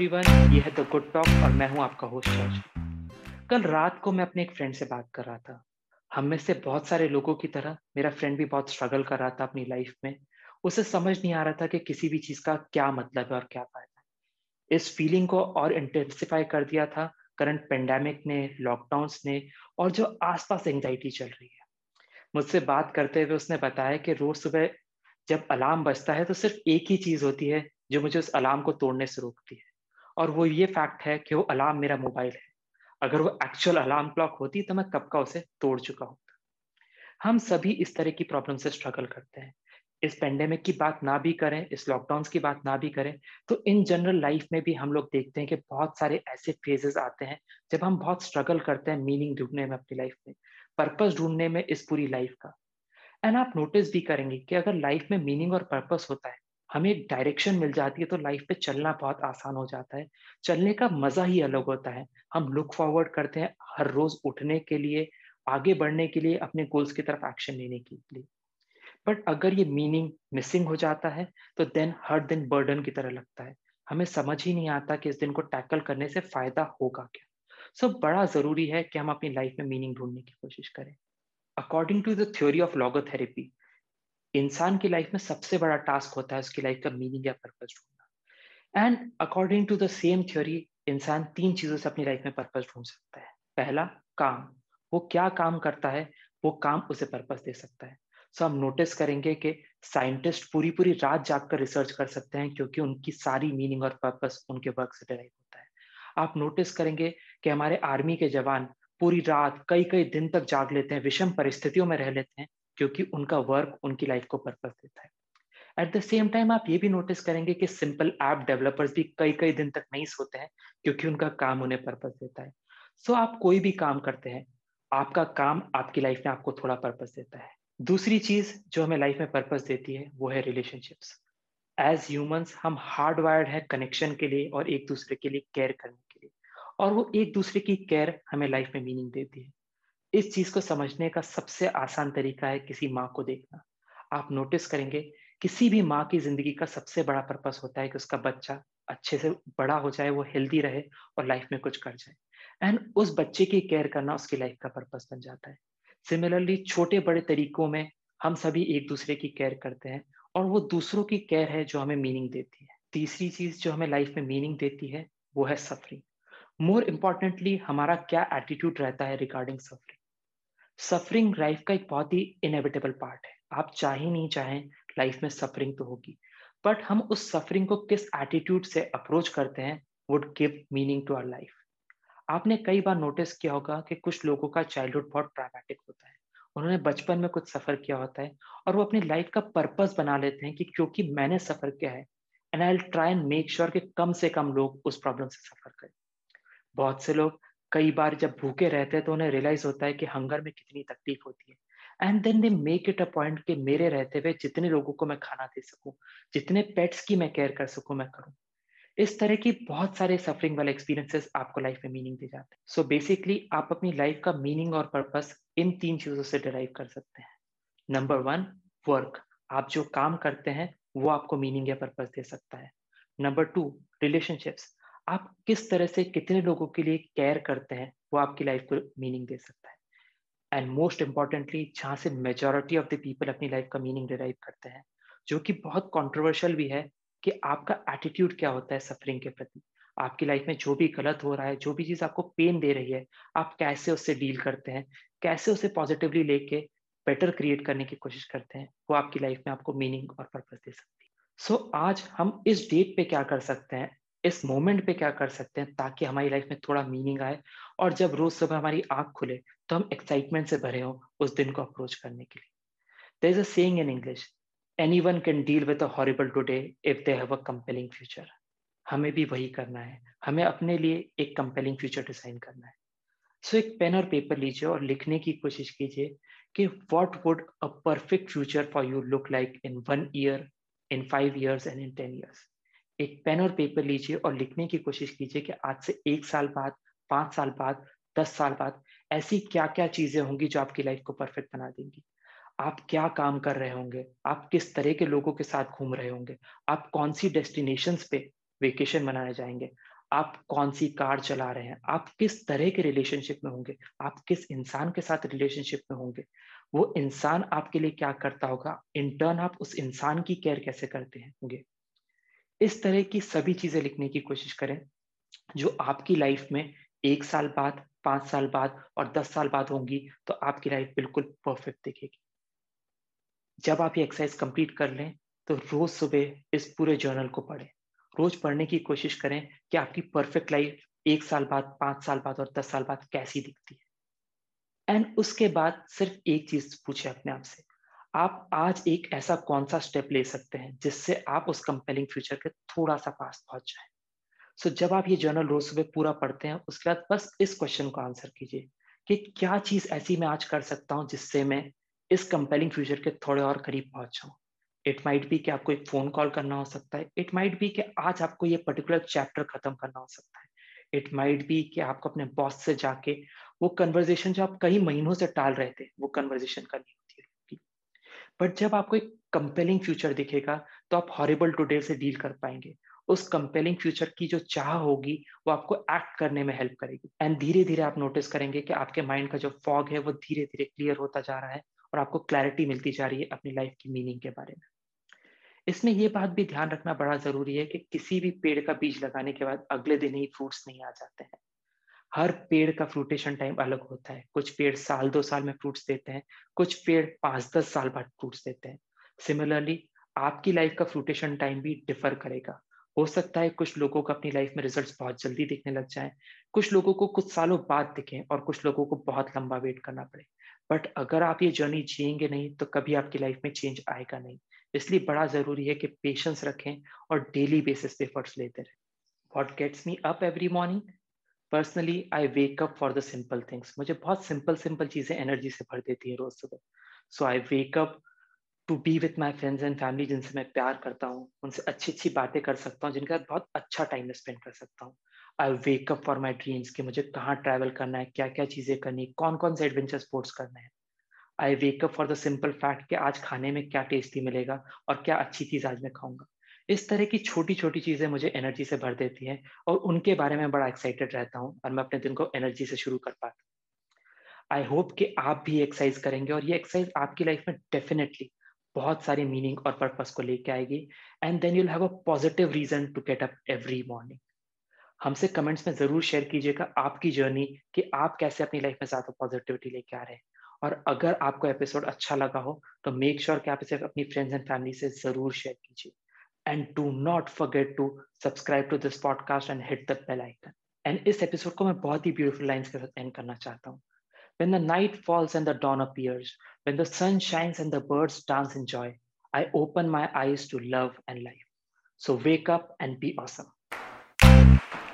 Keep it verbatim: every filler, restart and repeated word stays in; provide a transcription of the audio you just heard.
Everyone, ये है the good talk और मैं हूं आपका होस्ट जॉर्ज। कल रात को मैं अपने एक फ्रेंड से बात कर रहा था। हम में से बहुत सारे लोगों की तरह मेरा फ्रेंड भी बहुत स्ट्रगल कर रहा था अपनी लाइफ में। उसे समझ नहीं आ रहा था कि किसी भी चीज का क्या मतलब है और क्या फायदा है। इस फीलिंग को और इंटेंसिफाई कर दिया था करंट पेंडेमिक ने, लॉकडाउन्स ने और जो आसपास एंजाइटी चल रही है। मुझसे बात करते हुए उसने बताया कि रोज सुबह जब अलार्म बजता है तो सिर्फ एक ही चीज होती है जो मुझे उस अलार्म को तोड़ने से रोकती है, और वो ये फैक्ट है कि वो अलार्म मेरा मोबाइल है। अगर वो एक्चुअल अलार्म क्लॉक होती तो मैं कब का उसे तोड़ चुका होता। हम सभी इस तरह की प्रॉब्लम से स्ट्रगल करते हैं। इस पेंडेमिक की बात ना भी करें, इस लॉकडाउन्स की बात ना भी करें, तो इन जनरल लाइफ में भी हम लोग देखते हैं कि बहुत सारे ऐसे फेजेस आते हैं जब हम बहुत स्ट्रगल करते हैं मीनिंग ढूंढने में अपनी लाइफ में, पर्पस ढूंढने में इस पूरी लाइफ का। एंड आप नोटिस भी करेंगे कि अगर लाइफ में मीनिंग और पर्पस होता है, हमें एक डायरेक्शन मिल जाती है, तो लाइफ पे चलना बहुत आसान हो जाता है। चलने का मजा ही अलग होता है। हम लुक फॉरवर्ड करते हैं हर रोज उठने के लिए, आगे बढ़ने के लिए, अपने गोल्स की तरफ एक्शन लेने के लिए। बट अगर ये मीनिंग मिसिंग हो जाता है, तो देन हर दिन बर्डन की तरह लगता है। हमें समझ ही नहीं आता कि इस दिन को टैकल करने से फायदा होगा क्या। सो बड़ा जरूरी है कि हम अपनी लाइफ में मीनिंग ढूंढने की कोशिश करें। According to the theory of logotherapy, इंसान की लाइफ में सबसे बड़ा टास्क होता है उसकी लाइफ का मीनिंग या पर्पस ढूंढना। And according to the same theory, इंसान तीन चीजों से अपनी लाइफ में पर्पस ढूंढ सकता है। पहला, काम। वो क्या काम करता है, वो काम उसे पर्पस दे सकता है। सो हम नोटिस करेंगे कि साइंटिस्ट पूरी पूरी रात जागकर रिसर्च कर सकते हैं क्योंकि उनकी सारी मीनिंग और पर्पस उनके वर्क से डिराइव होता है। आप नोटिस करेंगे कि हमारे आर्मी के जवान पूरी रात कई कई दिन तक जाग लेते हैं, विषम परिस्थितियों में रह लेते हैं, क्योंकि उनका वर्क उनकी लाइफ को पर्पस देता है। एट द सेम टाइम आप ये भी नोटिस करेंगे कि सिंपल ऐप डेवलपर्स भी कई कई दिन तक नहीं सोते हैं, क्योंकि उनका काम उन्हें पर्पस देता है। सो so, आप कोई भी काम करते हैं, आपका काम आपकी लाइफ में आपको थोड़ा पर्पस देता है। दूसरी चीज जो हमें लाइफ में पर्पस देती है वो है रिलेशनशिप्स। एज ह्यूमंस हम हार्ड वायर्ड है कनेक्शन के लिए और एक दूसरे के लिए केयर करने के लिए, और वो एक दूसरे की केयर हमें लाइफ में मीनिंग देती है। इस चीज को समझने का सबसे आसान तरीका है किसी माँ को देखना। आप नोटिस करेंगे किसी भी माँ की जिंदगी का सबसे बड़ा पर्पस होता है कि उसका बच्चा अच्छे से बड़ा हो जाए, वो हेल्दी रहे और लाइफ में कुछ कर जाए। एंड उस बच्चे की केयर करना उसकी लाइफ का पर्पस बन जाता है। सिमिलरली छोटे बड़े तरीकों में हम सभी एक दूसरे की केयर करते हैं, और वो दूसरों की केयर है जो हमें मीनिंग देती है। तीसरी चीज जो हमें लाइफ में मीनिंग देती है वो है सफरिंग। मोर इम्पोर्टेंटली, हमारा क्या एटीट्यूड रहता है रिगार्डिंग सफरिंग। सफरिंग लाइफ का एक बहुत ही इनएविटेबल पार्ट है। आप चाहे नहीं चाहें, लाइफ में सफरिंग तो होगी। बट हम उस सफरिंग को किस एटीट्यूड से अप्रोच करते हैं would give meaning to our life. आपने कई बार नोटिस किया होगा कि कुछ लोगों का चाइल्डहुड बहुत ट्रैमेटिक होता है। उन्होंने बचपन में कुछ सफर किया होता है, और वो अपनी लाइफ का पर्पस बना लेते हैं कि क्योंकि मैंने सफर किया है, and I will try and make sure कि कम से कम लोग उस प्रॉब्लम से सफर करें। बहुत से लोग कई बार जब भूखे रहते हैं तो उन्हें रियलाइज होता है कि हंगर में कितनी तकलीफ होती है, and then they make it a point कि मेरे रहते हुए जितने लोगों को मैं खाना दे सकूं, जितने पेट्स की मैं केयर कर सकूं, मैं करूं। इस तरह की बहुत सारे सफरिंग वाले एक्सपीरियंसेस आपको लाइफ में मीनिंग दे जाते हैं। सो बेसिकली आप अपनी लाइफ का मीनिंग और पर्पस इन तीन चीजों से डिराइव कर सकते हैं। Number one, work. आप जो काम करते हैं वो आपको मीनिंग या पर्पस दे सकता है। Number two, relationships. आप किस तरह से कितने लोगों के लिए केयर करते हैं वो आपकी लाइफ को मीनिंग दे सकता है। एंड मोस्ट इंपॉर्टेंटली, जहां से मेजोरिटी ऑफ द पीपल अपनी लाइफ का मीनिंग डिराइव करते हैं, जो कि बहुत कंट्रोवर्शियल भी है, कि आपका एटीट्यूड क्या होता है सफरिंग के प्रति। आपकी लाइफ में जो भी गलत हो रहा है, जो भी चीज आपको पेन दे रही है, आप कैसे उससे डील करते हैं, कैसे उसे पॉजिटिवली लेके बेटर क्रिएट करने की कोशिश करते हैं, वो आपकी लाइफ में आपको मीनिंग और पर्पस दे सकती है। सो so, आज हम इस डेट पे क्या कर सकते हैं, इस मोमेंट पे क्या कर सकते हैं ताकि हमारी लाइफ में थोड़ा मीनिंग आए, और जब रोज सुबह हमारी आंख खुले तो हम एक्साइटमेंट से भरे हों उस दिन को अप्रोच करने के लिए। There is a saying in English, anyone can deal with a horrible today if they have a compelling future. हमें भी वही करना है। हमें अपने लिए एक कंपेलिंग फ्यूचर डिजाइन करना है। सो एक पेन और पेपर लीजिए और लिखने की कोशिश कीजिए कि what would a perfect future for you look like in one year, in five years and in ten years. एक पेन और पेपर लीजिए और लिखने की कोशिश कीजिए कि आज से एक साल बाद, पांच साल बाद, दस साल बाद ऐसी क्या क्या चीजें होंगी जो आपकी लाइफ को परफेक्ट बना देंगी। आप क्या काम कर रहे होंगे, आप किस तरह के लोगों के साथ घूम रहे होंगे, आप कौन सी डेस्टिनेशंस पे वेकेशन मनाने जाएंगे, आप कौन सी कार चला रहे हैं, आप किस तरह के रिलेशनशिप में होंगे, आप किस इंसान के साथ रिलेशनशिप में होंगे, वो इंसान आपके लिए क्या करता होगा, इन टर्न आप उस इंसान की केयर कैसे करते हैं होंगे। इस तरह की सभी चीजें लिखने की कोशिश करें जो आपकी लाइफ में एक साल बाद, पांच साल बाद और दस साल बाद होंगी, तो आपकी लाइफ बिल्कुल परफेक्ट दिखेगी। जब आप ये एक्सरसाइज कंप्लीट कर लें, तो रोज सुबह इस पूरे जर्नल को पढ़ें। रोज पढ़ने की कोशिश करें कि आपकी परफेक्ट लाइफ एक साल बाद, पांच साल बाद और दस साल बाद कैसी दिखती है। एंड उसके बाद सिर्फ एक चीज पूछे अपने आप से, आप आज एक ऐसा कौन सा स्टेप ले सकते हैं जिससे आप उस कंपेलिंग फ्यूचर के थोड़ा सा पास पहुंच जाए। सो so, जब आप ये जर्नल रोज सुबह पूरा पढ़ते हैं, उसके बाद बस इस क्वेश्चन को आंसर कीजिए कि क्या चीज ऐसी मैं आज कर सकता हूं जिससे मैं इस कंपेलिंग फ्यूचर के थोड़े और करीब पहुंच जाऊं। इट माइट बी कि आपको एक फोन कॉल करना हो सकता है, इट माइट बी कि आज आपको ये पर्टिकुलर चैप्टर खत्म करना हो सकता है, इट माइट बी कि आपको अपने बॉस से जाके वो कन्वर्जेशन जो आप कई महीनों से टाल रहे थे, वो कन्वर्जेशन करनी होती है। बट जब आपको एक कंपेलिंग फ्यूचर दिखेगा, तो आप हॉरिबल टुडे से डील कर पाएंगे। उस कंपेलिंग फ्यूचर की जो चाह होगी, वो आपको एक्ट करने में हेल्प करेगी। एंड धीरे धीरे आप नोटिस करेंगे कि आपके माइंड का जो फॉग है वो धीरे धीरे क्लियर होता जा रहा है और आपको क्लैरिटी मिलती जा रही है अपनी लाइफ की मीनिंग के बारे में। इसमें ये बात भी ध्यान रखना बड़ा जरूरी है कि किसी भी पेड़ का बीज लगाने के बाद अगले दिन ही फ्रूट्स नहीं आ जाते हैं। हर पेड़ का फ्रूटेशन टाइम अलग होता है। कुछ पेड़ साल दो साल में फ्रूट्स देते हैं, कुछ पेड़ पांच दस साल बाद फ्रूट्स देते हैं। सिमिलरली आपकी लाइफ का फ्रूटेशन टाइम भी डिफर करेगा। हो सकता है कुछ लोगों को अपनी लाइफ में रिजल्ट्स बहुत जल्दी दिखने लग जाएं, कुछ लोगों को कुछ सालों बाद दिखें और कुछ लोगों को बहुत लंबा वेट करना पड़े। बट अगर आप ये जर्नी जिएंगे नहीं, तो कभी आपकी लाइफ में चेंज आएगा नहीं। इसलिए बड़ा जरूरी है कि पेशेंस रखें और डेली बेसिस पे एफर्ट्स लेते रहें। What gets me up every morning? Personally I wake up for the simple things. मुझे बहुत सिंपल सिंपल चीजें एनर्जी से भर देती है रोज सुबह। So I wake up to be with my friends and family जिनसे मैं प्यार करता हूँ, उनसे अच्छी अच्छी बातें कर सकता हूँ, जिनके साथ बहुत अच्छा टाइम स्पेंड कर सकता हूँ। I wake up for my dreams कि मुझे कहाँ ट्रैवल करना है, क्या क्या चीजें करनी, कौन कौन से एडवेंचर स्पोर्ट्स करने हैं। I wake up for the simple fact कि आज खाने में क्या टेस्टी मिलेगा और क्या अच्छी चीज आज मैं खाऊंगा। इस तरह की छोटी छोटी चीजें मुझे एनर्जी से भर देती हैं और उनके बारे में बड़ा एक्साइटेड रहता हूँ और मैं अपने दिन को एनर्जी से शुरू कर पाता हूँ। आई होप कि आप भी एक्सरसाइज करेंगे और ये एक्सरसाइज आपकी लाइफ में डेफिनेटली बहुत सारे मीनिंग और पर्पस को लेके आएगी। And then you'll have a positive reason to get up every morning. हमसे कमेंट्स में जरूर शेयर कीजिएगा आपकी जर्नी कि आप कैसे अपनी लाइफ में ज्यादा पॉजिटिविटी लेके आ रहे हैं। और अगर आपको एपिसोड अच्छा लगा हो, तो मेक श्योर कि आप इसे अपनी फ्रेंड्स एंड फैमिली से जरूर शेयर कीजिए। And do not forget to subscribe to this podcast and hit the bell icon. And इस एपिसोड को मैं बहुत ही ब्यूटीफुल लाइंस के साथ एंड करना चाहता हूँ। When the night falls and the dawn appears, when the sun shines and the birds dance in joy, I open my eyes to love and life. So wake up and be awesome.